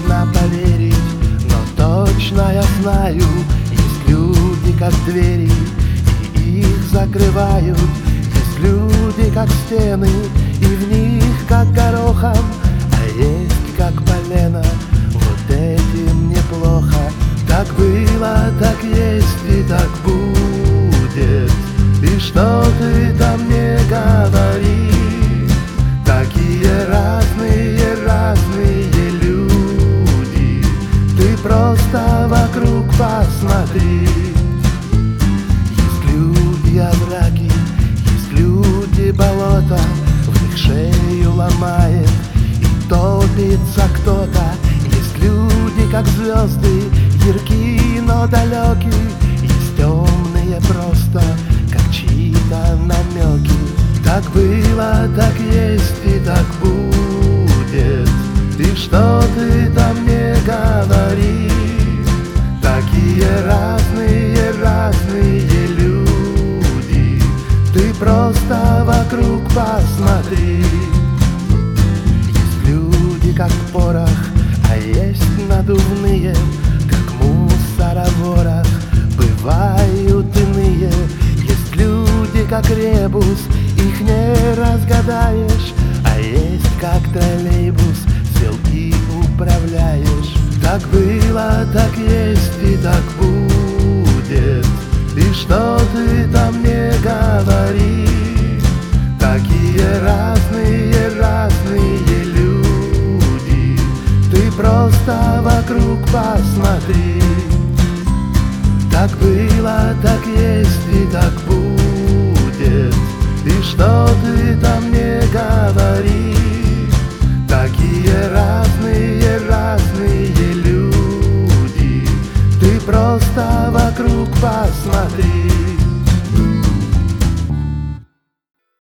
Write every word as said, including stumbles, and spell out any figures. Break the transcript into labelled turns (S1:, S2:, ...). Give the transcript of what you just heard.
S1: трудно поверить, но точно я знаю, есть люди как двери, и их закрывают. Есть люди как стены, и в них как горохом, а есть как полено, вот этим неплохо. Так было, так есть и так будет, и что ты там не говори. Такие разные, разные люди, ты просто вокруг посмотри. Есть люди овраги, есть люди болота, в них шею ломает и топится кто-то. Есть люди как звезды, яркие, но далекие, есть темные просто, как чьи-то намеки. Так было, так есть и так будет, и что ты там не говори. Такие разные, разные люди, ты просто вокруг посмотри. Есть люди как порох, а есть надувные, как мусороворох, бывают иные. Есть люди как ребус, их не разгадаешь, а есть как троллейбус, сел и управляешь. Так было, так есть и так будет, и что ты там не говори. Такие разные, разные люди, ты просто вокруг посмотри. Так было, так есть и так будет, и что ты там не говори. Такие разные, разные люди, ты просто вокруг посмотри.